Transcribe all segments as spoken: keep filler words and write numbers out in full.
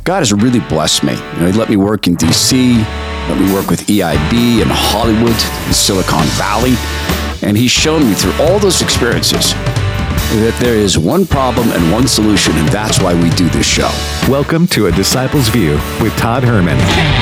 God has really blessed me. You know, he let me work in D C, let me work with E I B in Hollywood, in Silicon Valley, and he's shown me through all those experiences that there is one problem and one solution, and that's why we do this show. Welcome to A Disciple's View with Todd Herman.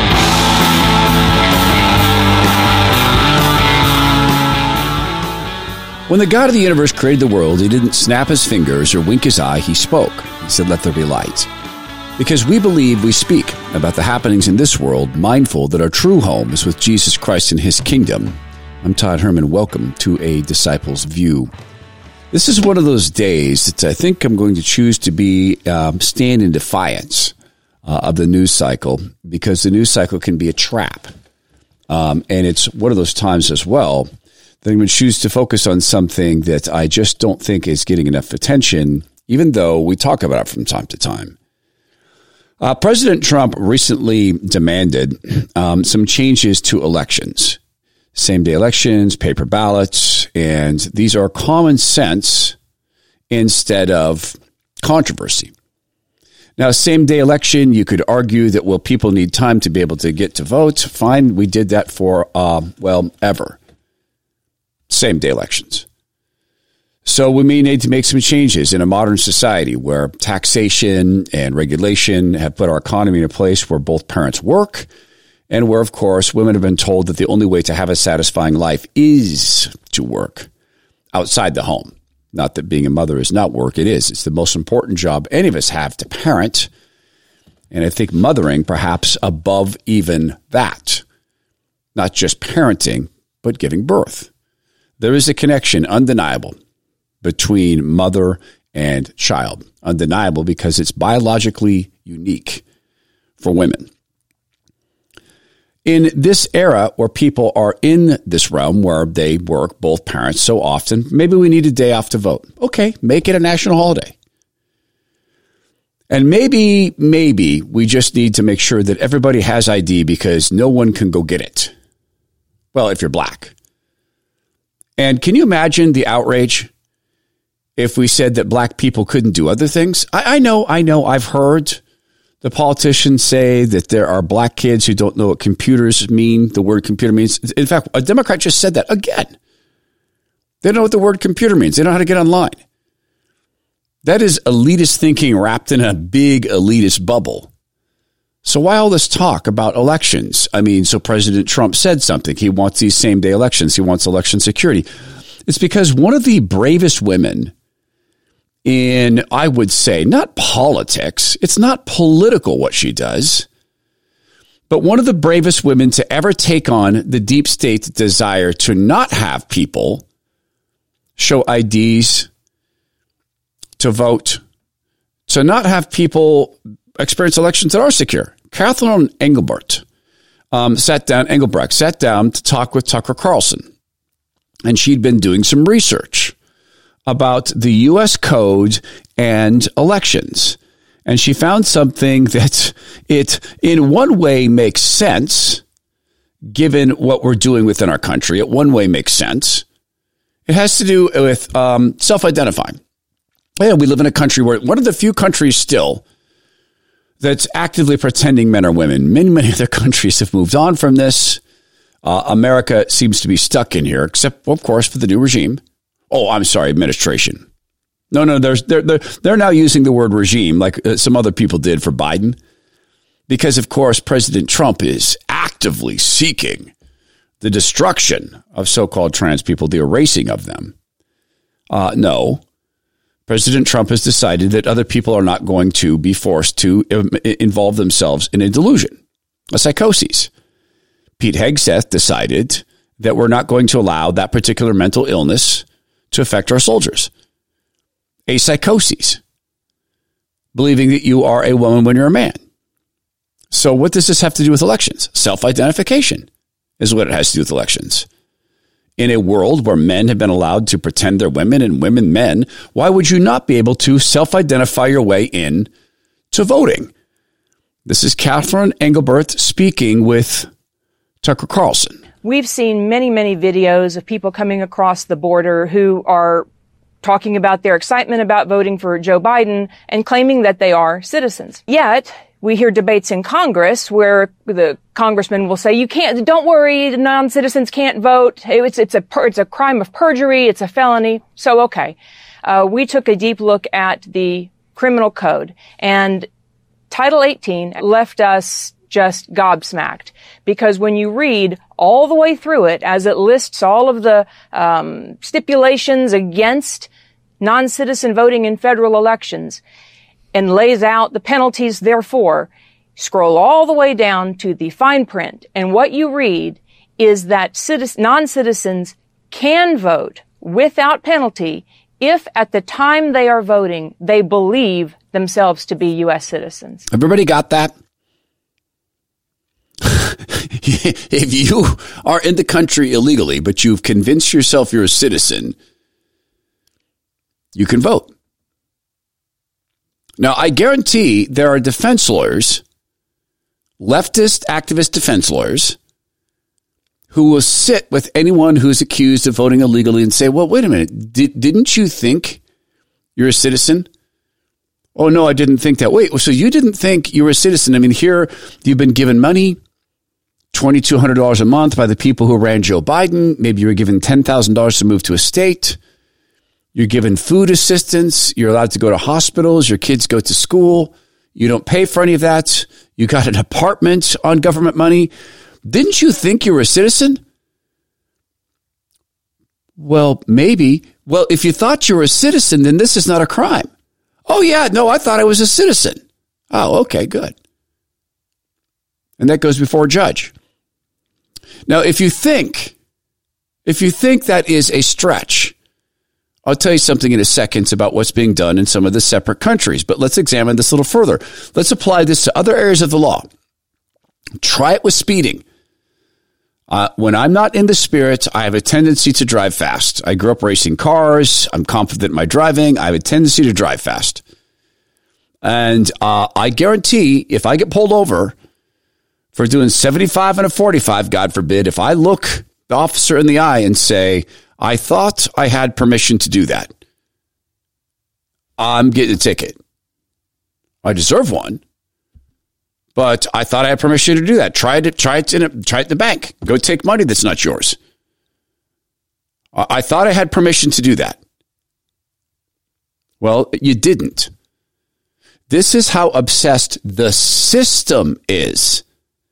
When the God of the universe created the world, he didn't snap his fingers or wink his eye. He spoke. He said, "Let there be light." Because we believe we speak about the happenings in this world, mindful that our true home is with Jesus Christ and his kingdom. I'm Todd Herman. Welcome to A Disciple's View. This is one of those days that I think I'm going to choose to be um, stand in defiance uh, of the news cycle, because the news cycle can be a trap. Um, and it's one of those times as well that I'm going to choose to focus on something that I just don't think is getting enough attention, even though we talk about it from time to time. Uh, President Trump recently demanded um, some changes to elections. Same-day elections, paper ballots, and these are common sense instead of controversy. Now, same-day election, you could argue that, well, people need time to be able to get to vote. Fine, we did that for, uh, well, ever. Same-day elections. So we may need to make some changes in a modern society where taxation and regulation have put our economy in a place where both parents work, and where, of course, women have been told that the only way to have a satisfying life is to work outside the home. Not that being a mother is not work. It is. It's the most important job any of us have, to parent. And I think mothering perhaps above even that. Not just parenting, but giving birth. There is a connection, undeniable, between mother and child. Undeniable because it's biologically unique for women. In this era where people are in this realm where they work, both parents, so often, maybe we need a day off to vote. Okay, make it a national holiday. And maybe, maybe we just need to make sure that everybody has I D because no one can go get it. Well, if you're black. And can you imagine the outrage if we said that black people couldn't do other things? I, I know, I know, I've heard the politicians say that there are black kids who don't know what computers mean, the word computer means. In fact, a Democrat just said that again. They don't know what the word computer means. They don't know how to get online. That is elitist thinking wrapped in a big elitist bubble. So why all this talk about elections? I mean, so President Trump said something. He wants these same-day elections. He wants election security. It's because one of the bravest women in, I would say, not politics, it's not political what she does, but one of the bravest women to ever take on the deep state desire to not have people show I Ds to vote, to not have people experience elections that are secure. Catherine Engelbert um, sat down, Engelbrecht sat down to talk with Tucker Carlson, and she'd been doing some research about the U S code and elections. And she found something that it, in one way, makes sense, given what we're doing within our country. It one way makes sense. It has to do with um, self-identifying. And we live in a country where one of the few countries still that's actively pretending men are women. Many, many other countries have moved on from this. Uh, America seems to be stuck in here, except, of course, for the new regime. Oh, I'm sorry, administration. No, no, there's, they're, they're, they're now using the word regime like uh, some other people did for Biden. Because, of course, President Trump is actively seeking the destruction of so-called trans people, the erasing of them. Uh, no, President Trump has decided that other people are not going to be forced to involve themselves in a delusion, a psychosis. Pete Hegseth decided that we're not going to allow that particular mental illness to affect our soldiers. A psychosis. Believing that you are a woman when you're a man. So what does this have to do with elections? Self-identification is what it has to do with elections. In a world where men have been allowed to pretend they're women and women men, why would you not be able to self-identify your way in to voting? This is Catherine Engelbert speaking with Tucker Carlson. We've seen many, many videos of people coming across the border who are talking about their excitement about voting for Joe Biden and claiming that they are citizens. Yet, we hear debates in Congress where the congressman will say, you can't, don't worry, non-citizens can't vote. It's, it's a, it's a crime of perjury. It's a felony. So, okay. Uh, we took a deep look at the criminal code, and Title eighteen left us just gobsmacked, because when you read all the way through it, as it lists all of the um, stipulations against non-citizen voting in federal elections and lays out the penalties therefore, scroll all the way down to the fine print, and what you read is that citizen, non-citizens can vote without penalty if at the time they are voting, they believe themselves to be U S citizens. Everybody got that? If you are in the country illegally, but you've convinced yourself you're a citizen, you can vote. Now, I guarantee there are defense lawyers, leftist activist defense lawyers, who will sit with anyone who's accused of voting illegally and say, well, wait a minute, did, didn't you think you're a citizen? Oh, no, I didn't think that. Wait, so you didn't think you were a citizen? I mean, here you've been given money, two thousand two hundred dollars a month by the people who ran Joe Biden. Maybe you were given ten thousand dollars to move to a state. You're given food assistance. You're allowed to go to hospitals. Your kids go to school. You don't pay for any of that. You got an apartment on government money. Didn't you think you were a citizen? Well, maybe. Well, if you thought you were a citizen, then this is not a crime. Oh, yeah, no, I thought I was a citizen. Oh, okay, good. And that goes before a judge. Now, if you think, if you think that is a stretch, I'll tell you something in a second about what's being done in some of the separate countries. But let's examine this a little further. Let's apply this to other areas of the law. Try it with speeding. Uh, when I'm not in the spirit, I have a tendency to drive fast. I grew up racing cars. I'm confident in my driving. I have a tendency to drive fast. And uh, I guarantee if I get pulled over for doing seventy-five and a forty-five, God forbid, if I look the officer in the eye and say, I thought I had permission to do that, I'm getting a ticket. I deserve one. But I thought I had permission to do that. Try it, try it in a, try it in the bank. Go take money that's not yours. I thought I had permission to do that. Well, you didn't. This is how obsessed the system is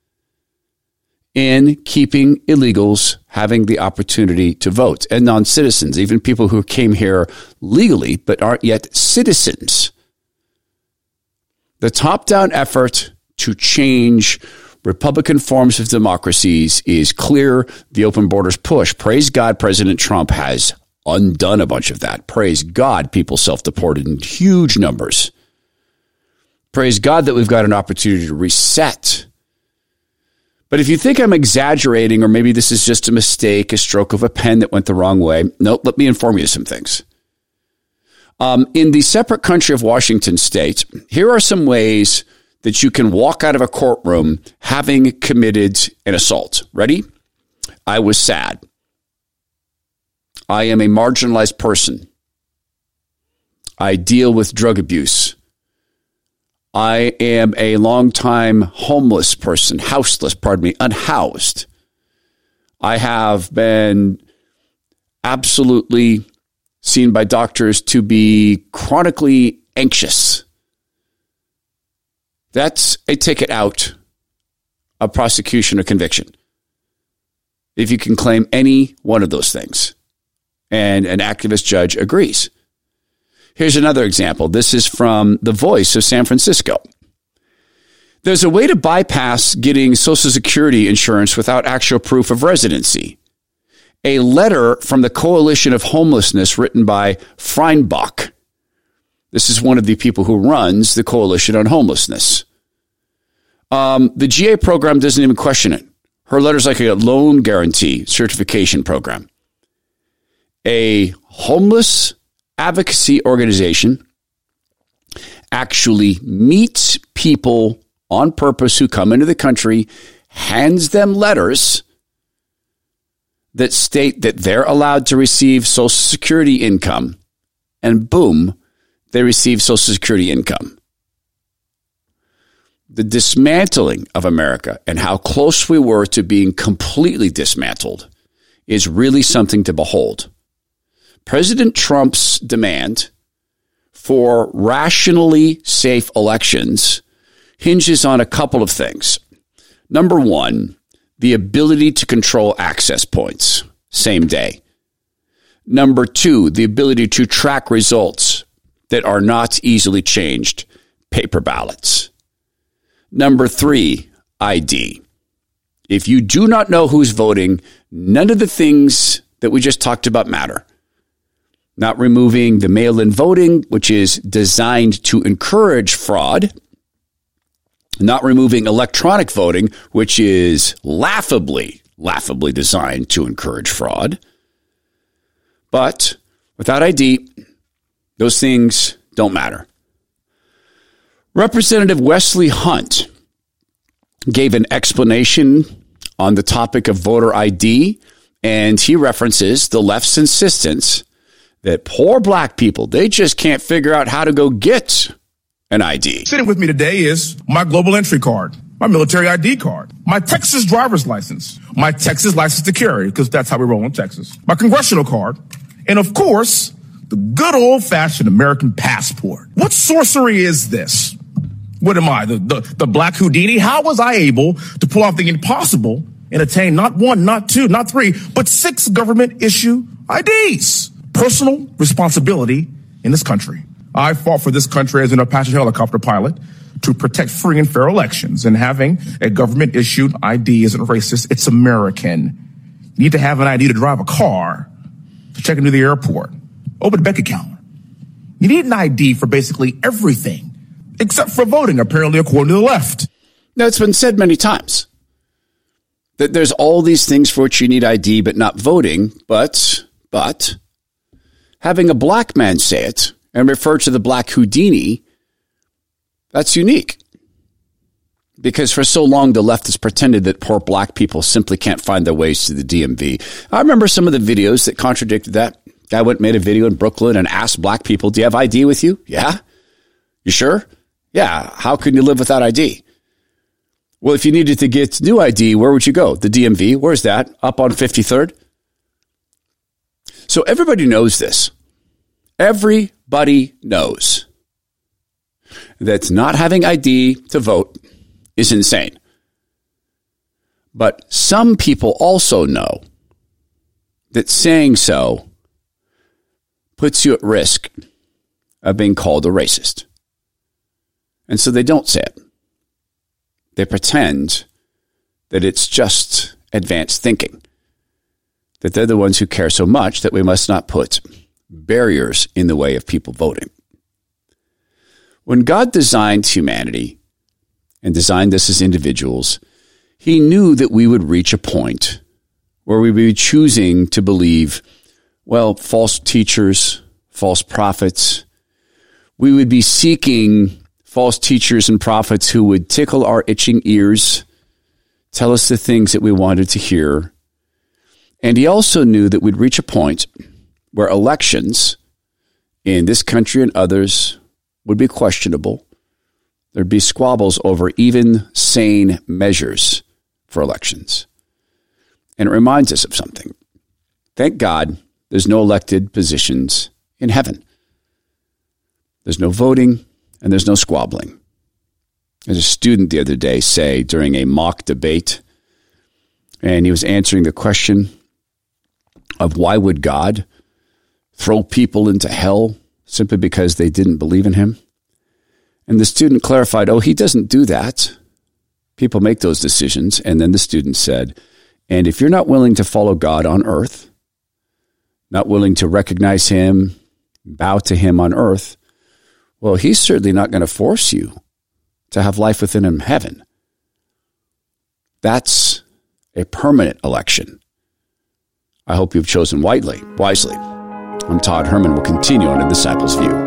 in keeping illegals having the opportunity to vote, and non-citizens, even people who came here legally but aren't yet citizens. The top-down effort to change Republican forms of democracies is clear. The open borders push. Praise God, President Trump has undone a bunch of that. Praise God, people self-deported in huge numbers. Praise God that we've got an opportunity to reset. But if you think I'm exaggerating, or maybe this is just a mistake, a stroke of a pen that went the wrong way, nope, let me inform you of some things. Um, in the separate country of Washington State, here are some ways that you can walk out of a courtroom having committed an assault. Ready? I was sad. I am a marginalized person. I deal with drug abuse. I am a longtime homeless person, houseless, pardon me, unhoused. I have been absolutely seen by doctors to be chronically anxious. That's a ticket out of prosecution or conviction, if you can claim any one of those things, and an activist judge agrees. Here's another example. This is from The Voice of San Francisco. There's a way to bypass getting Social Security insurance without actual proof of residency. A letter from the Coalition of Homelessness written by Freinbach. This is one of the people who runs the Coalition on Homelessness. Um, the G A program doesn't even question it. Her letter's like a loan guarantee certification program. A homeless advocacy organization actually meets people on purpose who come into the country, hands them letters that state that they're allowed to receive Social Security income, and boom, they receive Social Security income. the dismantling of America and how close we were to being completely dismantled is really something to behold. President Trump's demand for rationally safe elections hinges on a couple of things. Number one, the ability to control access points same day. Number two, the ability to track results that are not easily changed, paper ballots. Number three, I D. If you do not know who's voting, none of the things that we just talked about matter. Not removing the mail-in voting, which is designed to encourage fraud. Not removing electronic voting, which is laughably, laughably designed to encourage fraud. But without I D, those things don't matter. Representative Wesley Hunt gave an explanation on the topic of voter I D, and he references the left's insistence that poor black people, they just can't figure out how to go get an I D. Sitting with me today is my global entry card, my military I D card, my Texas driver's license, my Texas license to carry, because that's how we roll in Texas, my congressional card, and of course, the good old-fashioned American passport. What sorcery is this? What am I, the, the, the Black Houdini? How was I able to pull off the impossible and attain not one, not two, not three, but six government-issue I Ds? Personal responsibility in this country. I fought for this country as an Apache helicopter pilot to protect free and fair elections, and having a government-issued I D isn't racist, it's American. You need to have an I D to drive a car, to check into the airport, open a bank account. You need an I D for basically everything, except for voting, apparently, according to the left. Now, it's been said many times that there's all these things for which you need I D, but not voting. But, but, having a black man say it and refer to the Black Houdini, that's unique. Because for so long, the left has pretended that poor black people simply can't find their ways to the D M V. I remember some of the videos that contradicted that. Guy went and made a video in Brooklyn and asked black people, do you have I D with you? Yeah. You sure? Yeah. How can you live without I D? Well, if you needed to get new I D, where would you go? The D M V. Where's that? Up on fifty-third? So everybody knows this. Everybody knows that not having I D to vote is insane. But some people also know that saying so puts you at risk of being called a racist. And so they don't say it. They pretend that it's just advanced thinking, that they're the ones who care so much that we must not put barriers in the way of people voting. When God designed humanity and designed us as individuals, he knew that we would reach a point where we would be choosing to believe, well, false teachers, false prophets. We would be seeking false teachers and prophets who would tickle our itching ears, tell us the things that we wanted to hear. And he also knew that we'd reach a point where elections in this country and others would be questionable. There'd be squabbles over even sane measures for elections. And it reminds us of something. Thank God there's no elected positions in heaven. There's no voting and there's no squabbling. There's a student the other day say during a mock debate, and he was answering the question of why would God throw people into hell simply because they didn't believe in him? And the student clarified, oh, he doesn't do that. People make those decisions. And then the student said, and if you're not willing to follow God on earth, not willing to recognize him, bow to him on earth, well, he's certainly not going to force you to have life within him, heaven. That's a permanent election. I hope you've chosen wisely. Wisely. I'm Todd Herman. We'll continue on A Disciple's View.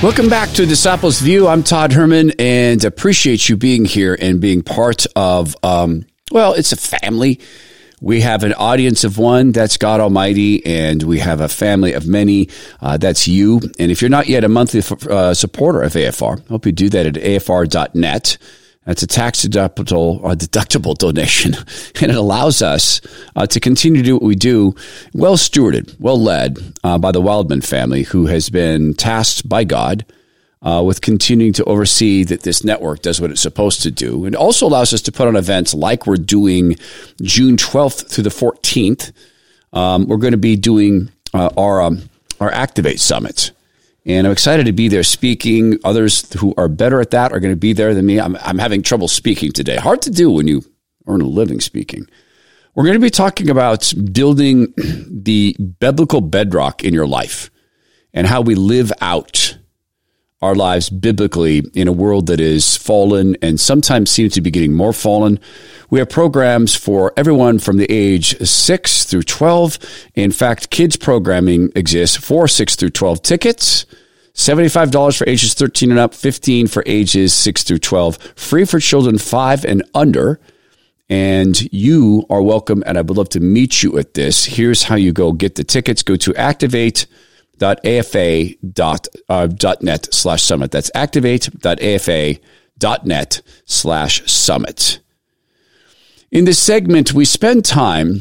Welcome back to Disciples View. I'm Todd Herman, and appreciate you being here and being part of, um, well, it's a family. We have an audience of one, that's God Almighty, and we have a family of many, uh, that's you. And if you're not yet a monthly uh, supporter of A F R, I hope you do that at A F R dot net. That's a tax-deductible uh, deductible donation, and it allows us uh, to continue to do what we do, well stewarded, well led uh, by the Wildman family, who has been tasked by God uh, with continuing to oversee that this network does what it's supposed to do. It also allows us to put on events like we're doing June twelfth through the fourteenth. Um, we're going to be doing uh, our um, our Activate Summit. And I'm excited to be there speaking. Others who are better at that are going to be there than me. I'm, I'm having trouble speaking today. Hard to do when you earn a living speaking. We're going to be talking about building the biblical bedrock in your life and how we live out our lives biblically in a world that is fallen and sometimes seems to be getting more fallen. We have programs for everyone from the age six through twelve. In fact, kids programming exists for six through twelve tickets. seventy-five dollars for ages thirteen and up, fifteen dollars for ages six through twelve, free for children five and under. And you are welcome, and I would love to meet you at this. Here's how you go get the tickets. Go to activate dot A F A dot net slash summit. That's activate dot A F A dot net slash summit. In this segment, we spend time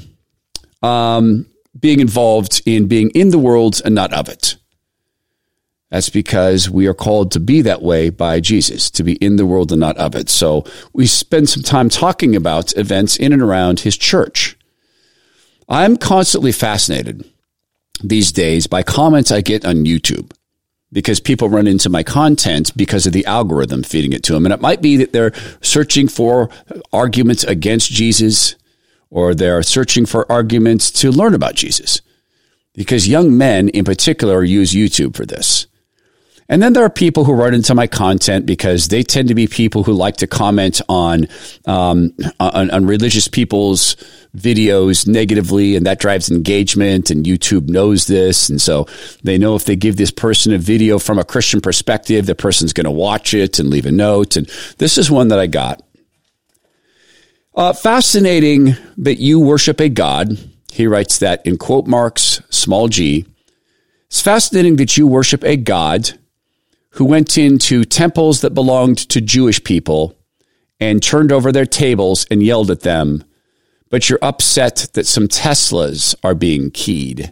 um, being involved in being in the world and not of it. That's because we are called to be that way by Jesus, to be in the world and not of it. So we spend some time talking about events in and around his church. I'm constantly fascinated these days by comments I get on YouTube, because people run into my content because of the algorithm feeding it to them. And it might be that they're searching for arguments against Jesus, or they're searching for arguments to learn about Jesus, because young men in particular use YouTube for this. And then there are people who run into my content because they tend to be people who like to comment on, um, on, on religious people's videos negatively, and that drives engagement, and YouTube knows this. And so they know if they give this person a video from a Christian perspective, the person's going to watch it and leave a note. And this is one that I got. Uh, fascinating that you worship a God. He writes that in quote marks, small g. It's fascinating that you worship a God who went into temples that belonged to Jewish people and turned over their tables and yelled at them, but you're upset that some Teslas are being keyed.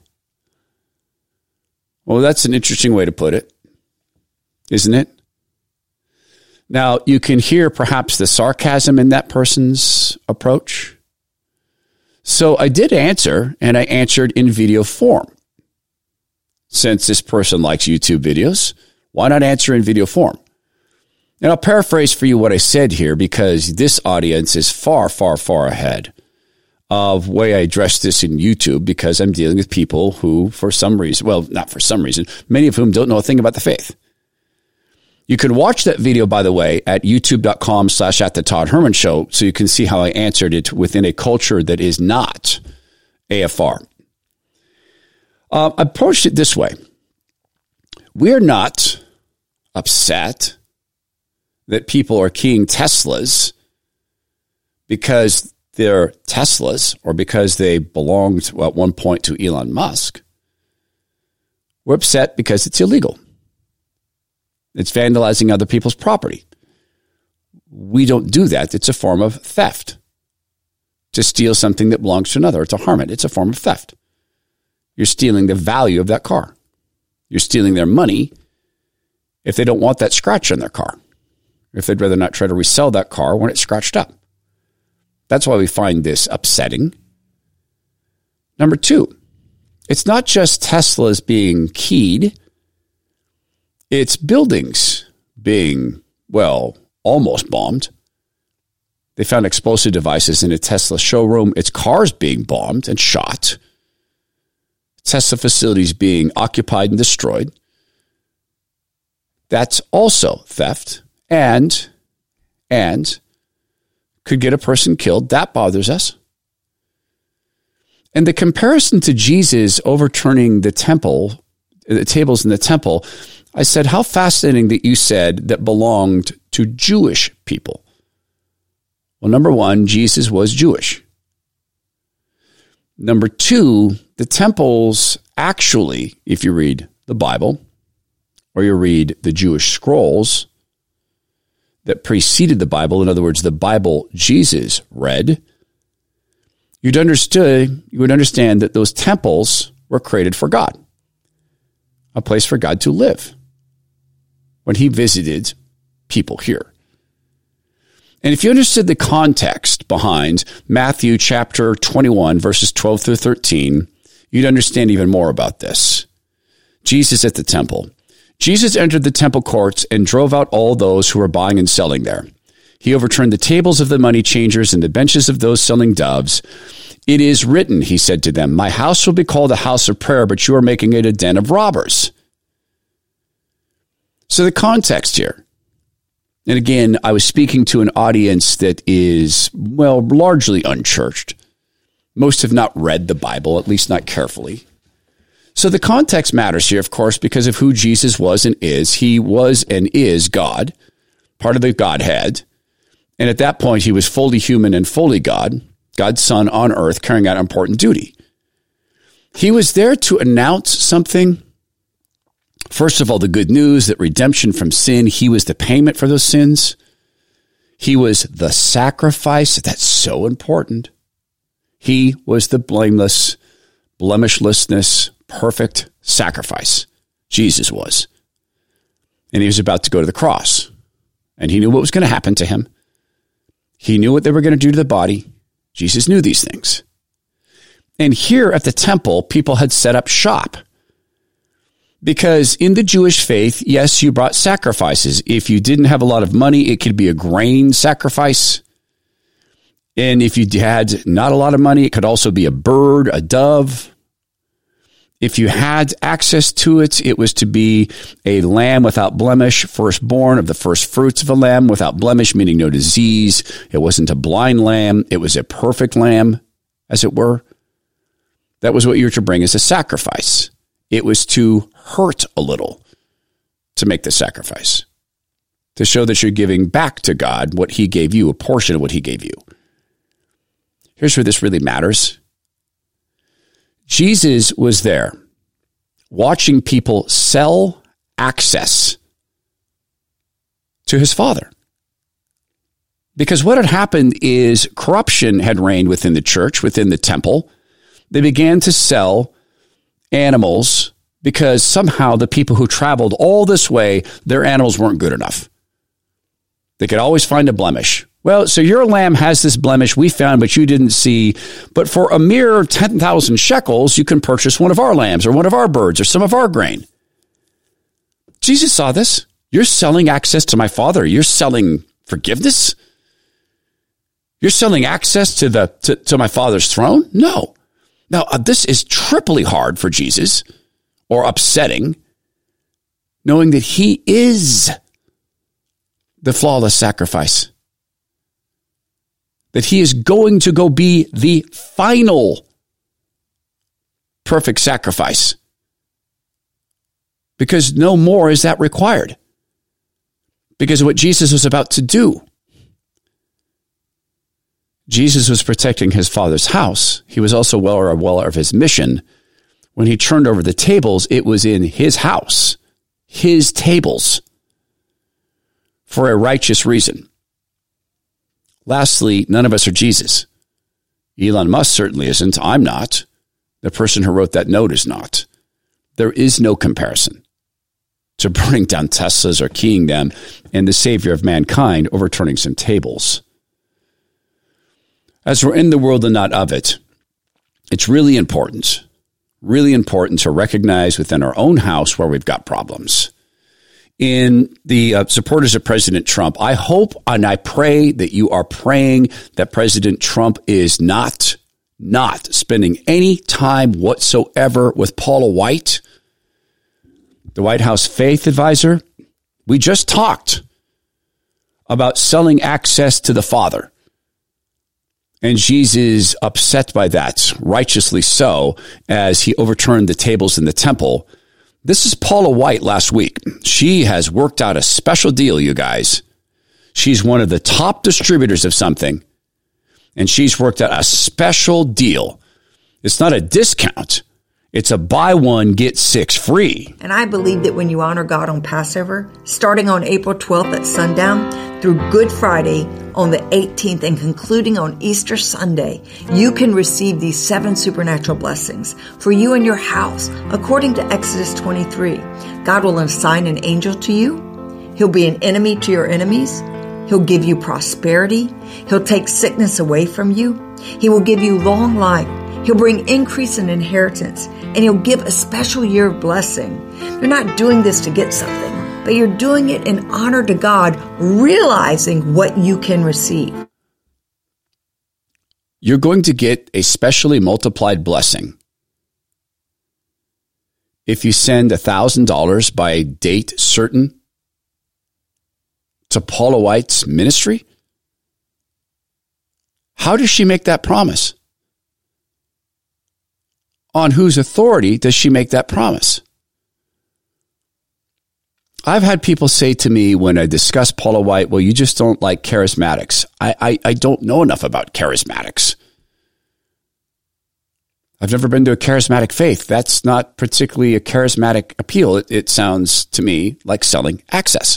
Well, that's an interesting way to put it, isn't it? Now, you can hear perhaps the sarcasm in that person's approach. So I did answer, and I answered in video form. Since this person likes YouTube videos, why not answer in video form? And I'll paraphrase for you what I said here, because this audience is far, far, far ahead of the way I address this in YouTube, because I'm dealing with people who, for some reason, well, not for some reason, many of whom don't know a thing about the faith. You can watch that video, by the way, at youtube.com slash at the Todd Herman Show, so you can see how I answered it within a culture that is not A F R. Uh, I approached it this way. We're not upset that people are keying Teslas because they're Teslas or because they belonged well, at one point to Elon Musk. We're upset because it's illegal. It's vandalizing other people's property. We don't do that. It's a form of theft. To steal something that belongs to another, or to harm it, it's a form of theft. You're stealing the value of that car. You're stealing their money if they don't want that scratch on their car, if they'd rather not try to resell that car when it's scratched up. That's why we find this upsetting. Number two, it's not just Teslas being keyed. It's buildings being, well, almost bombed. They found explosive devices in a Tesla showroom. It's cars being bombed and shot. Tesla facilities being occupied and destroyed. That's also theft and, and could get a person killed. That bothers us. And the comparison to Jesus overturning the temple the tables in the temple, I said, how fascinating that you said that belonged to Jewish people. Well, number one, Jesus was Jewish. Number two, the temples actually, if you read the Bible or you read the Jewish scrolls that preceded the Bible, in other words, the Bible Jesus read, you'd understood, you would understand that those temples were created for God, a place for God to live when he visited people here. And if you understood the context behind Matthew chapter twenty-one, verses twelve through thirteen, you'd understand even more about this. Jesus at the temple. Jesus entered the temple courts and drove out all those who were buying and selling there. He overturned the tables of the money changers and the benches of those selling doves. It is written, he said to them, my house will be called a house of prayer, but you are making it a den of robbers. So the context here, and again, I was speaking to an audience that is, well, largely unchurched. Most have not read the Bible, at least not carefully. So the context matters here, of course, because of who Jesus was and is. He was and is God, part of the Godhead. And at that point, he was fully human and fully God, God's son on earth, carrying out important duty. He was there to announce something. First of all, the good news that redemption from sin, he was the payment for those sins. He was the sacrifice. That's so important. He was the blameless, blemishlessness, perfect sacrifice. Jesus was. And he was about to go to the cross. And he knew what was going to happen to him. He knew what they were going to do to the body. Jesus knew these things. And here at the temple, people had set up shop. Because in the Jewish faith, yes, you brought sacrifices. If you didn't have a lot of money, it could be a grain sacrifice. And if you had not a lot of money, it could also be a bird, a dove. If you had access to it, it was to be a lamb without blemish, firstborn of the first fruits of a lamb without blemish, meaning no disease. It wasn't a blind lamb. It was a perfect lamb, as it were. That was what you were to bring as a sacrifice. It was to hurt a little to make the sacrifice, to show that you're giving back to God what he gave you, a portion of what he gave you. Here's where this really matters. Jesus was there watching people sell access to his Father. Because what had happened is corruption had reigned within the church, within the temple. They began to sell animals because somehow the people who traveled all this way, their animals weren't good enough. They could always find a blemish. Well, so your lamb has this blemish we found, but you didn't see. But for a mere ten thousand shekels, you can purchase one of our lambs or one of our birds or some of our grain. Jesus saw this. You're selling access to my Father. You're selling forgiveness. You're selling access to the to, to my Father's throne. No. Now, uh, this is triply hard for Jesus, or upsetting, knowing that he is the flawless sacrifice. That he is going to go be the final perfect sacrifice. Because no more is that required. Because of what Jesus was about to do. Jesus was protecting his Father's house. He was also well aware of his mission. When he turned over the tables, it was in his house, his tables, for a righteous reason. Lastly, none of us are Jesus. Elon Musk certainly isn't. I'm not. The person who wrote that note is not. There is no comparison to burning down Teslas or keying them and the Savior of mankind overturning some tables. As we're in the world and not of it, it's really important, really important to recognize within our own house where we've got problems. In the uh, supporters of President Trump, I hope and I pray that you are praying that President Trump is not, not spending any time whatsoever with Paula White, the White House faith advisor. We just talked about selling access to the Father. And Jesus upset by that, righteously so, as he overturned the tables in the temple This is Paula White last week. She has worked out a special deal, you guys. She's one of the top distributors of something, and she's worked out a special deal. It's not a discount. It's a buy one, get six free. And I believe that when you honor God on Passover, starting on April twelfth at sundown through Good Friday on the eighteenth and concluding on Easter Sunday, you can receive these seven supernatural blessings for you and your house. According to Exodus twenty-three, God will assign an angel to you. He'll be an enemy to your enemies. He'll give you prosperity. He'll take sickness away from you. He will give you long life. He'll bring increase in inheritance, and he'll give a special year of blessing. You're not doing this to get something, but you're doing it in honor to God, realizing what you can receive. You're going to get a specially multiplied blessing if you send one thousand dollars by a date certain to Paula White's ministry. How does she make that promise? On whose authority does she make that promise? I've had people say to me when I discuss Paula White, well, you just don't like charismatics. I, I, I don't know enough about charismatics. I've never been to a charismatic faith. That's not particularly a charismatic appeal. It, it sounds to me like selling access.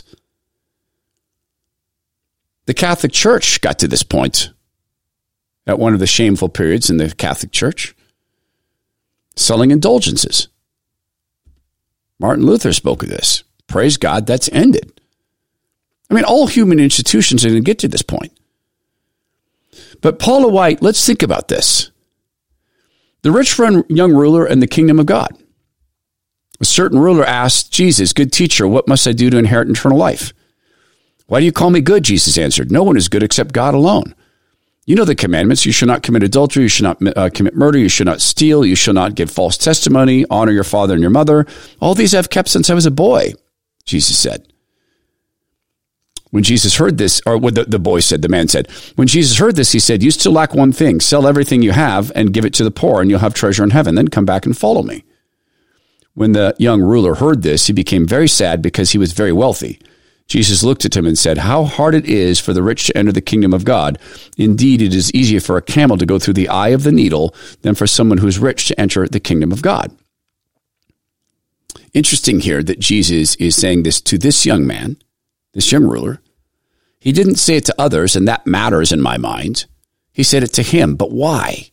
The Catholic Church got to this point at one of the shameful periods in the Catholic Church. Selling indulgences. Martin Luther spoke of this. Praise God, that's ended. I mean, all human institutions are going to get to this point. But Paula White, let's think about this. The rich young ruler and the kingdom of God. A certain ruler asked Jesus, good teacher, what must I do to inherit eternal life? Why do you call me good? Jesus answered, no one is good except God alone. You know the commandments. You shall not commit adultery. You shall not uh, commit murder. You shall not steal. You shall not give false testimony. Honor your father and your mother. All these I've kept since I was a boy, Jesus said. When Jesus heard this, or what the, the boy said, the man said, when Jesus heard this, he said, you still lack one thing. Sell everything you have and give it to the poor, and you'll have treasure in heaven. Then come back and follow me. When the young ruler heard this, he became very sad because he was very wealthy. Jesus looked at him and said, how hard it is for the rich to enter the kingdom of God. Indeed, it is easier for a camel to go through the eye of the needle than for someone who's rich to enter the kingdom of God. Interesting here that Jesus is saying this to this young man, this young ruler. He didn't say it to others, and that matters in my mind. He said it to him, but why?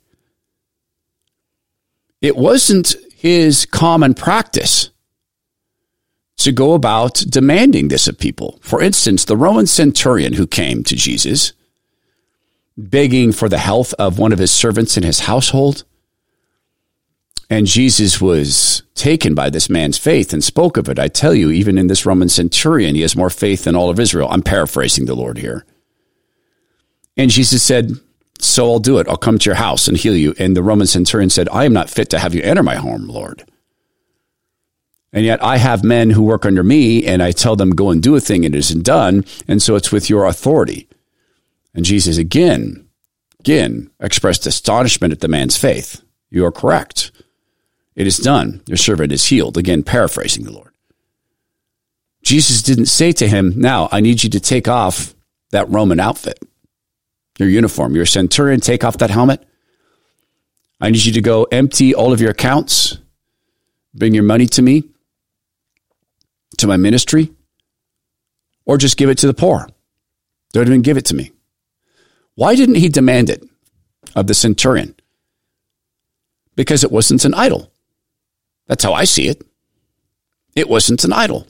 It wasn't his common practice to go about demanding this of people. For instance, the Roman centurion who came to Jesus, begging for the health of one of his servants in his household, and Jesus was taken by this man's faith and spoke of it. I tell you, even in this Roman centurion, he has more faith than all of Israel. I'm paraphrasing the Lord here. And Jesus said, so I'll do it. I'll come to your house and heal you. And the Roman centurion said, I am not fit to have you enter my home, Lord. And yet I have men who work under me, and I tell them, go and do a thing, and it isn't done. And so it's with your authority. And Jesus again, again, expressed astonishment at the man's faith. You are correct. It is done. Your servant is healed. Again, paraphrasing the Lord. Jesus didn't say to him, now I need you to take off that Roman outfit, your uniform, your centurion, take off that helmet. I need you to go empty all of your accounts, bring your money to me, to my ministry, or just give it to the poor. Don't even give it to me. Why didn't he demand it of the centurion? Because it wasn't an idol. That's how I see it. It wasn't an idol.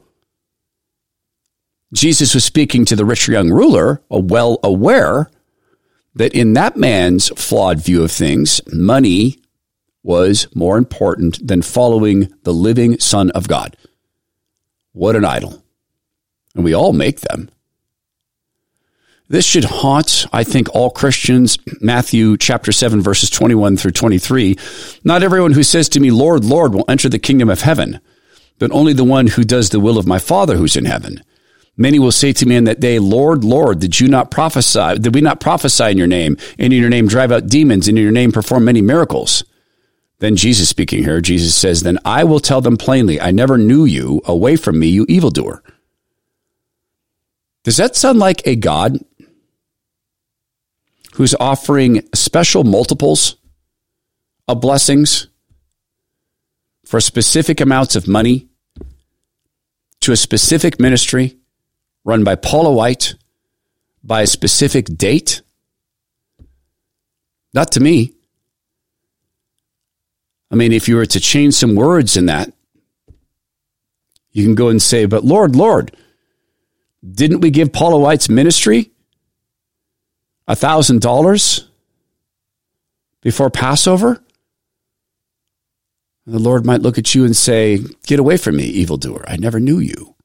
Jesus was speaking to the rich young ruler, well aware that in that man's flawed view of things, money was more important than following the living Son of God. What an idol. And we all make them. This should haunt, I think, all Christians. Matthew chapter seven, verses twenty-one through twenty-three. Not everyone who says to me, Lord, Lord, will enter the kingdom of heaven, but only the one who does the will of my Father who's in heaven. Many will say to me in that day, Lord, Lord, did you not prophesy? Did we not prophesy in your name? And in your name drive out demons, and in your name perform many miracles? Then Jesus speaking here, Jesus says, then I will tell them plainly, I never knew you. Away from me, you evildoer. Does that sound like a God who's offering special multiples of blessings for specific amounts of money to a specific ministry run by Paula White by a specific date? Not to me. I mean, if you were to change some words in that, you can go and say, but Lord, Lord, didn't we give Paula White's ministry a thousand dollars before Passover? The Lord might look at you and say, get away from me, evildoer. I never knew you.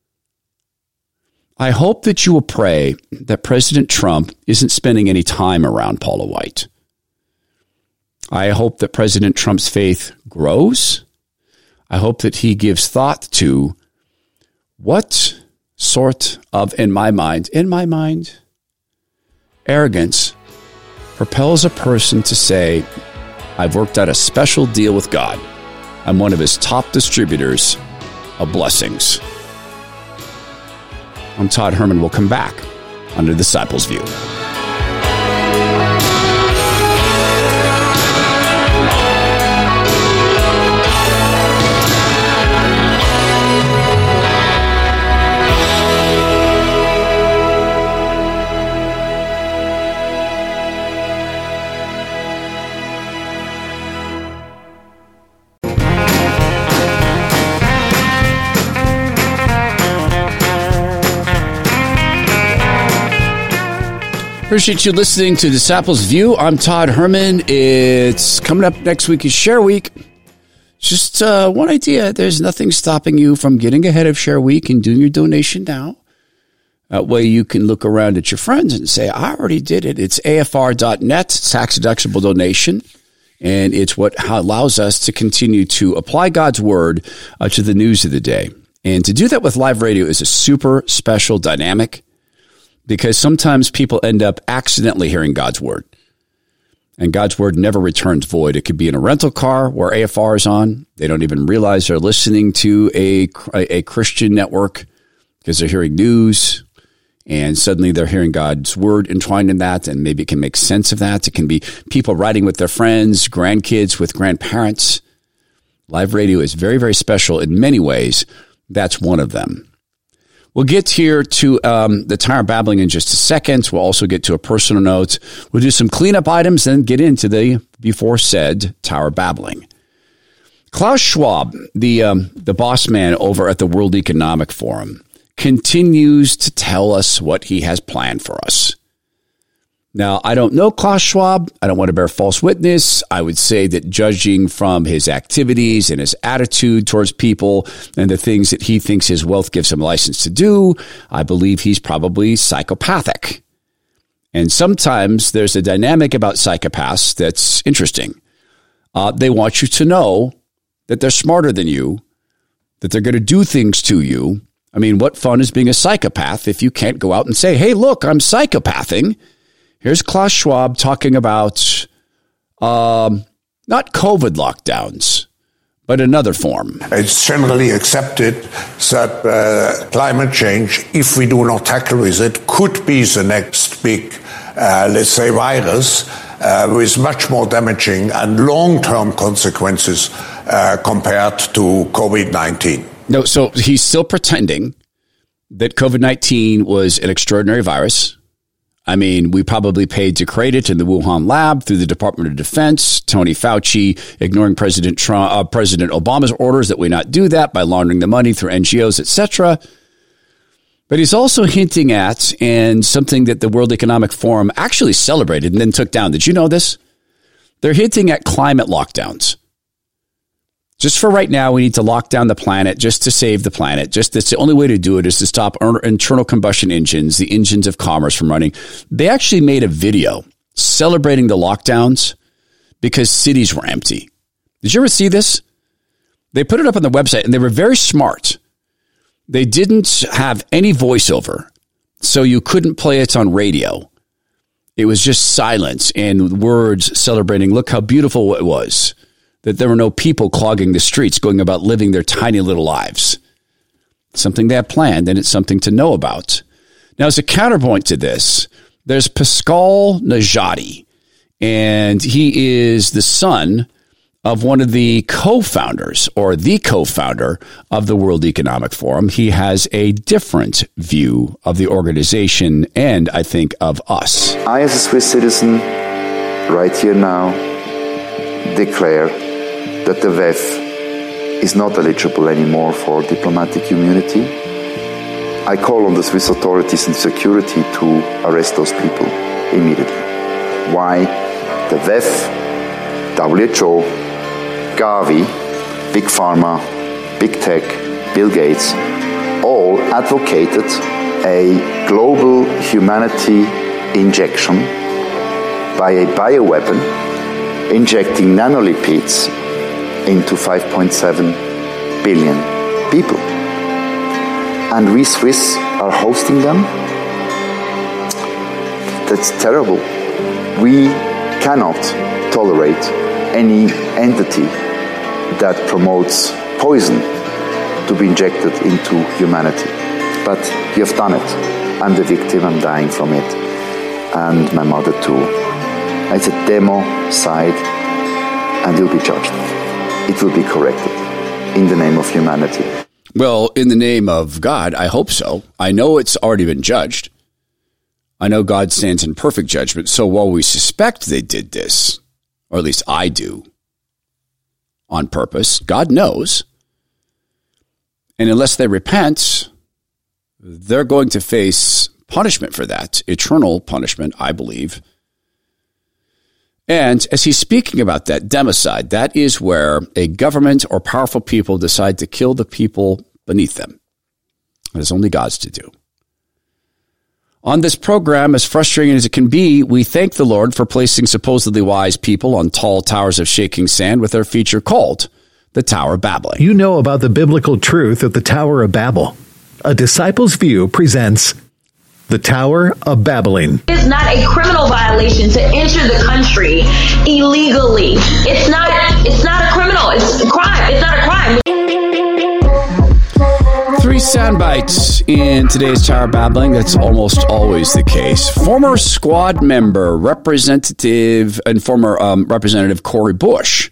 I hope that you will pray that President Trump isn't spending any time around Paula White. I hope that President Trump's faith grows. I hope that he gives thought to what sort of, in my mind, in my mind, arrogance propels a person to say, I've worked out a special deal with God. I'm one of his top distributors of blessings. I'm Todd Herman. We'll come back on The Disciples' View. Appreciate you listening to Disciples View. I'm Todd Herman. It's coming up next week is Share Week. Just uh, one idea. There's nothing stopping you from getting ahead of Share Week and doing your donation now. That way you can look around at your friends and say, I already did it. It's A F R dot net, tax-deductible donation. And it's what allows us to continue to apply God's word uh, to the news of the day. And to do that with live radio is a super special dynamic, because sometimes people end up accidentally hearing God's word. And God's word never returns void. It could be in a rental car where A F R is on. They don't even realize they're listening to a, a Christian network because they're hearing news. And suddenly they're hearing God's word entwined in that. And maybe it can make sense of that. It can be people riding with their friends, grandkids with grandparents. Live radio is very, very special in many ways. That's one of them. We'll get here to um, the Tower Babbling in just a second. We'll also get to a personal note. We'll do some cleanup items and get into the before said Tower Babbling. Klaus Schwab, the um, the boss man over at the World Economic Forum, continues to tell us what he has planned for us. Now, I don't know Klaus Schwab. I don't want to bear false witness. I would say that judging from his activities and his attitude towards people and the things that he thinks his wealth gives him license to do, I believe he's probably psychopathic. And sometimes there's a dynamic about psychopaths that's interesting. Uh, they want you to know that they're smarter than you, that they're going to do things to you. I mean, what fun is being a psychopath if you can't go out and say, hey, look, I'm psychopathing. Here's Klaus Schwab talking about um, not COVID lockdowns, but another form. It's generally accepted that uh, climate change, if we do not tackle with it, could be the next big, uh, let's say, virus uh, with much more damaging and long-term consequences uh, compared to COVID nineteen. No, so he's still pretending that COVID nineteen was an extraordinary virus. I mean, we probably paid to create it in the Wuhan lab through the Department of Defense. Tony Fauci ignoring President Trump, uh, President Obama's orders that we not do that by laundering the money through N G Os, et cetera. But he's also hinting at, and something that the World Economic Forum actually celebrated and then took down. Did you know this? They're hinting at climate lockdowns. Just for right now, we need to lock down the planet just to save the planet. Just that's the only way to do it is to stop internal combustion engines, the engines of commerce, from running. They actually made a video celebrating the lockdowns because cities were empty. Did you ever see this? They put it up on the website and they were very smart. They didn't have any voiceover, so you couldn't play it on radio. It was just silence and words celebrating, look how beautiful it was. that there were no people clogging the streets, going about living their tiny little lives. Something they have planned, and it's something to know about. Now, as a counterpoint to this, there's Pascal Najati, and he is the son of one of the co-founders, or the co-founder of the World Economic Forum. He has a different view of the organization and, I think, of us. I, as a Swiss citizen, right here now, declare that the W E F is not eligible anymore for diplomatic immunity. I call on the Swiss authorities and security to arrest those people immediately. Why? The W E F, W H O, Gavi, Big Pharma, Big Tech, Bill Gates, all advocated a global humanity injection by a bioweapon injecting nanolipids into five point seven billion people. And we Swiss are hosting them? That's terrible. We cannot tolerate any entity that promotes poison to be injected into humanity. But you have done it. I'm the victim, I'm dying from it. And my mother too. It's a demo side, and you'll be judged. It will be corrected in the name of humanity. Well, in the name of God, I hope so. I know it's already been judged. I know God stands in perfect judgment. So while we suspect they did this, or at least I do, on purpose, God knows. And unless they repent, they're going to face punishment for that, eternal punishment, I believe. And as he's speaking about that democide, that is where a government or powerful people decide to kill the people beneath them. It's only God's to do. On this program, as frustrating as it can be, we thank the Lord for placing supposedly wise people on tall towers of shaking sand with their feature called the Tower of Babel. You know about the biblical truth of the Tower of Babel. A Disciple's View presents the Tower of Babbling. It's not a criminal violation to enter the country illegally. It's not. It's not a criminal. It's a crime. It's not a crime. Three sound bites in today's Tower Babbling. That's almost always the case. Former squad member, representative, and former um, representative Cori Bush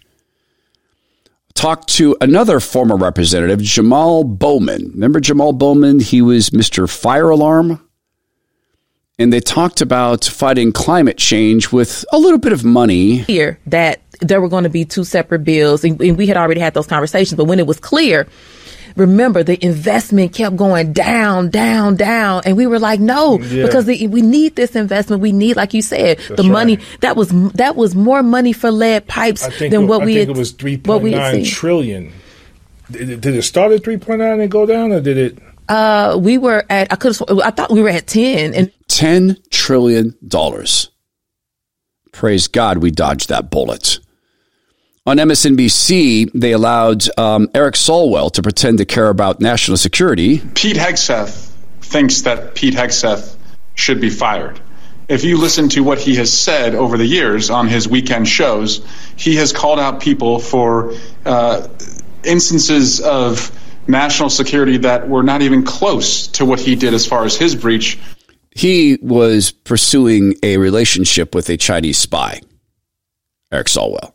talked to another former representative, Jamal Bowman. Remember Jamal Bowman? He was Mister Fire Alarm. And they talked about fighting climate change with a little bit of money. Here that there were going to be two separate bills, and we had already had those conversations. But when it was clear, remember, the investment kept going down, down, down. And we were like, no, yeah. because the, we need this investment. We need, like you said, That's the money. Right. That was that was more money for lead pipes than what I we think had. It was three point nine trillion. Did, did it start at three point nine and go down, or did it? Uh, we were at, I could have, I thought we were at ten. And ten trillion dollars. Praise God, we dodged that bullet. On M S N B C, they allowed um, Eric Swalwell to pretend to care about national security. Pete Hegseth thinks that Pete Hegseth should be fired. If you listen to what he has said over the years on his weekend shows, he has called out people for uh, instances of national security that were not even close to what he did as far as his breach. He was pursuing a relationship with a Chinese spy, Eric Swalwell.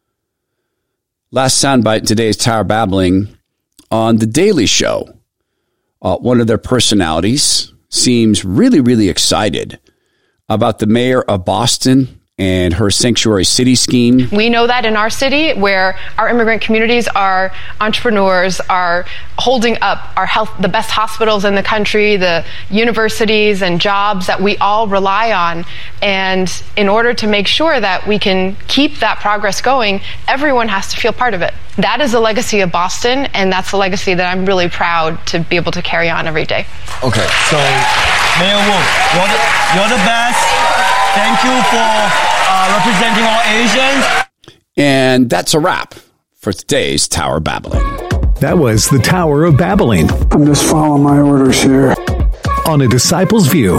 Last soundbite in today's Tower Babbling. On The Daily Show, uh, one of their personalities seems really, really excited about the mayor of Boston and her sanctuary city scheme. We know that in our city, where our immigrant communities, our entrepreneurs are holding up our health, the best hospitals in the country, the universities and jobs that we all rely on. And in order to make sure that we can keep that progress going, everyone has to feel part of it. That is the legacy of Boston, and that's the legacy that I'm really proud to be able to carry on every day. Okay, so Mayor Wolf, you're the, you're the best. Thank you for uh, representing all Asians. And that's a wrap for today's Tower Babbling. That was the Tower of Babbling. I'm just following my orders here. On A Disciple's View.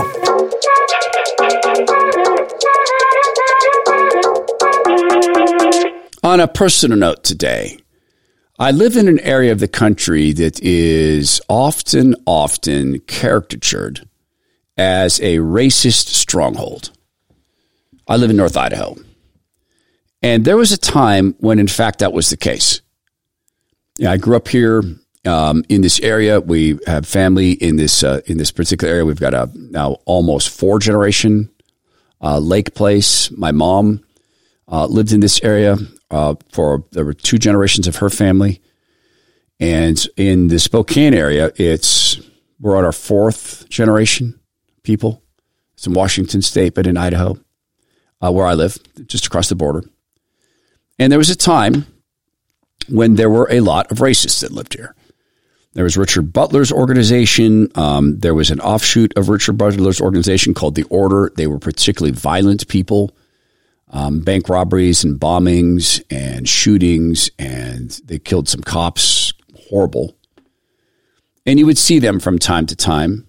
On a personal note today, I live in an area of the country that is often, often caricatured as a racist stronghold. I live in North Idaho. And there was a time when, in fact, that was the case. Yeah, I grew up here um, in this area. We have family in this uh, in this particular area. We've got a now almost four generation uh, Lake Place. My mom uh, lived in this area uh, for there were two generations of her family. And in the Spokane area, it's we're on our fourth generation people. It's in Washington State, but in Idaho, uh, where I live, just across the border. And there was a time when there were a lot of racists that lived here. There was Richard Butler's organization. Um, there was an offshoot of Richard Butler's organization called The Order. They were particularly violent people, um, bank robberies and bombings and shootings, and they killed some cops. Horrible. And you would see them from time to time.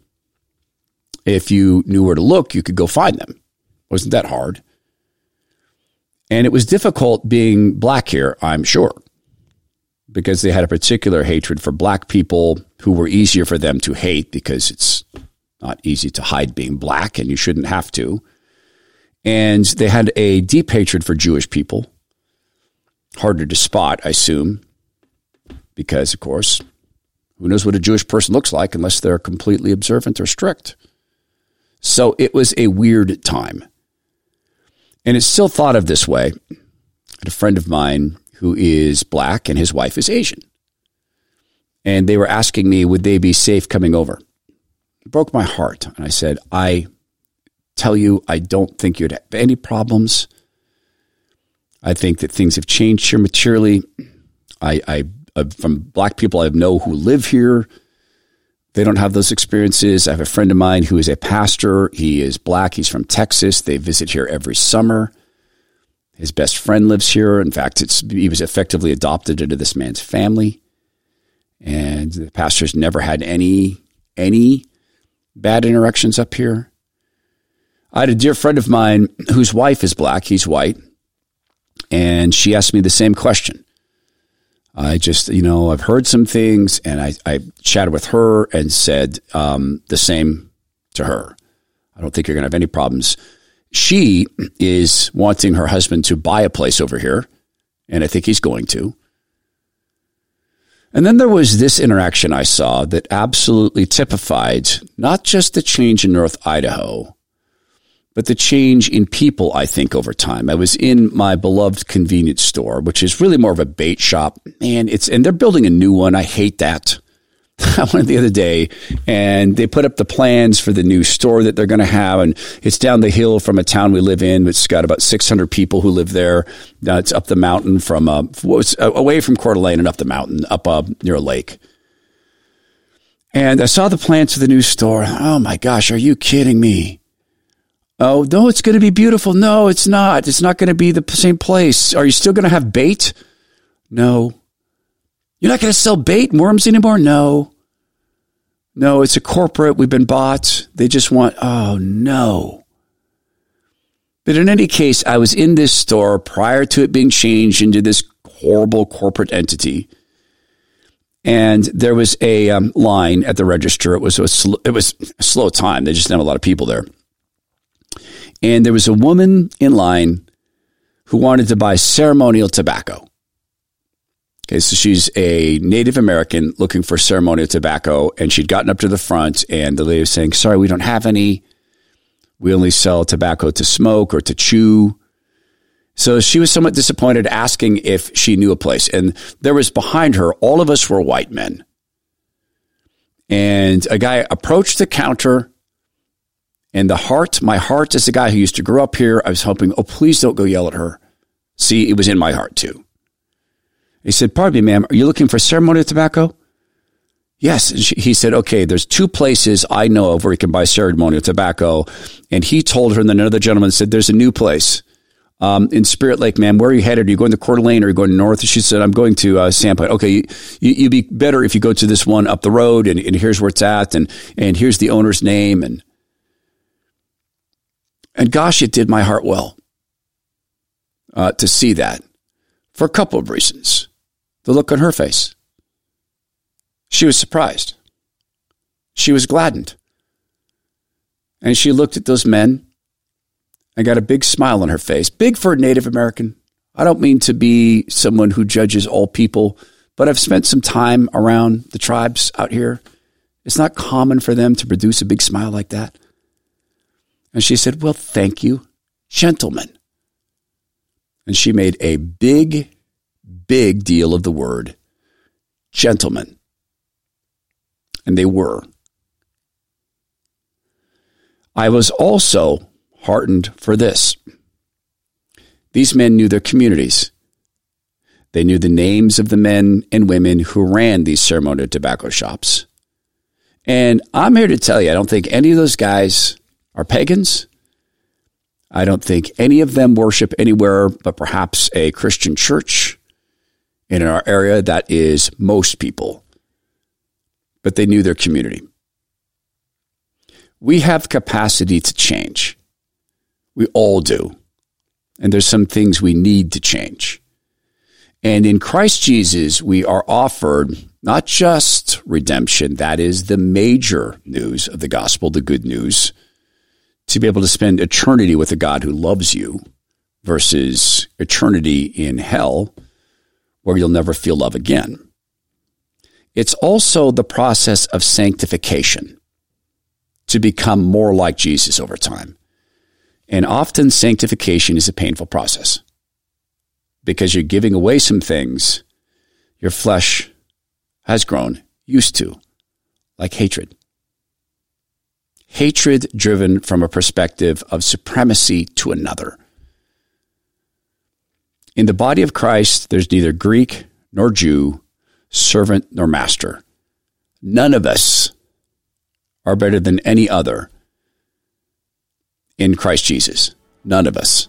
If you knew where to look, you could go find them. It wasn't that hard. And it was difficult being black here, I'm sure, because they had a particular hatred for black people who were easier for them to hate because it's not easy to hide being black and you shouldn't have to. And they had a deep hatred for Jewish people. Harder to spot, I assume, because, of course, who knows what a Jewish person looks like unless they're completely observant or strict. So it was a weird time. And it's still thought of this way. I had a friend of mine who is black and his wife is Asian. And they were asking me, would they be safe coming over? It broke my heart. And I said, I tell you, I don't think you'd have any problems. I think that things have changed here materially. I, I uh, from black people I know who live here, they don't have those experiences. I have a friend of mine who is a pastor. He is black. He's from Texas. They visit here every summer. His best friend lives here. In fact, it's, he was effectively adopted into this man's family. And the pastor's never had any, any bad interactions up here. I had a dear friend of mine whose wife is black. He's white. And she asked me the same question. I just, you know, I've heard some things, and I, I chatted with her and said um, the same to her. I don't think you're going to have any problems. She is wanting her husband to buy a place over here, and I think he's going to. And then there was this interaction I saw that absolutely typified not just the change in North Idaho, but the change in people, I think, over time. I was in my beloved convenience store, which is really more of a bait shop. Man, it's and they're building a new one. I hate that. I went the other day, and they put up the plans for the new store that they're going to have, and it's down the hill from a town we live in. It's got about six hundred people who live there. Uh, it's up the mountain from uh, away from Coeur d'Alene and up the mountain, up uh, near a lake. And I saw the plans for the new store. Oh, my gosh, are you kidding me? Oh, no, it's going to be beautiful. No, it's not. It's not going to be the same place. Are you still going to have bait? No. You're not going to sell bait and worms anymore? No. No, it's a corporate. We've been bought. They just want, oh, no. But in any case, I was in this store prior to it being changed into this horrible corporate entity. And there was a um, line at the register. It was, a sl- it was a slow time. They just didn't have a lot of people there. And there was a woman in line who wanted to buy ceremonial tobacco. Okay, so she's a Native American looking for ceremonial tobacco, and she'd gotten up to the front, and the lady was saying, sorry, we don't have any. We only sell tobacco to smoke or to chew. So she was somewhat disappointed, asking if she knew a place. And there was behind her, all of us were white men. And a guy approached the counter. And the heart, my heart as a guy who used to grow up here, I was hoping, oh, please don't go yell at her. See, it was in my heart too. He said, pardon me, ma'am, are you looking for ceremonial tobacco? Yes. And she, he said, okay, there's two places I know of where you can buy ceremonial tobacco. And he told her, and then another gentleman said, there's a new place um, in Spirit Lake, ma'am. Where are you headed? Are you going to Coeur d'Alene or are you going north? She said, I'm going to uh, Sandpoint. Okay, you, you, you'd be better if you go to this one up the road, and, and here's where it's at, and, and here's the owner's name, and And gosh, it did my heart well uh, to see that for a couple of reasons. The look on her face. She was surprised. She was gladdened. And she looked at those men and got a big smile on her face. Big for a Native American. I don't mean to be someone who judges all people, but I've spent some time around the tribes out here. It's not common for them to produce a big smile like that. And she said, well, thank you, gentlemen. And she made a big, big deal of the word gentlemen. And they were. I was also heartened for this. These men knew their communities. They knew the names of the men and women who ran these ceremonial tobacco shops. And I'm here to tell you, I don't think any of those guys are pagans. I don't think any of them worship anywhere but perhaps a Christian church in our area that is most people. But they knew their community. We have capacity to change. We all do. And there's some things we need to change. And in Christ Jesus, we are offered not just redemption, that is the major news of the gospel, the good news, to be able to spend eternity with a God who loves you versus eternity in hell where you'll never feel love again. It's also the process of sanctification to become more like Jesus over time. And often sanctification is a painful process because you're giving away some things your flesh has grown used to, like hatred. Hatred driven from a perspective of supremacy to another. In the body of Christ, there's neither Greek nor Jew, servant nor master. None of us are better than any other in Christ Jesus. None of us.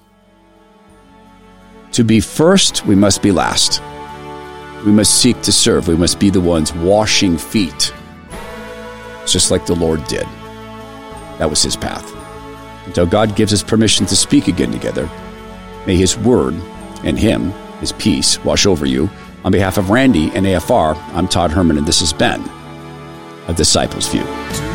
To be first, we must be last. We must seek to serve. We must be the ones washing feet, just like the Lord did. That was his path. Until God gives us permission to speak again together, may his word and him, his peace, wash over you. On behalf of Randy and A F R, I'm Todd Herman, and this has been A Disciple's View.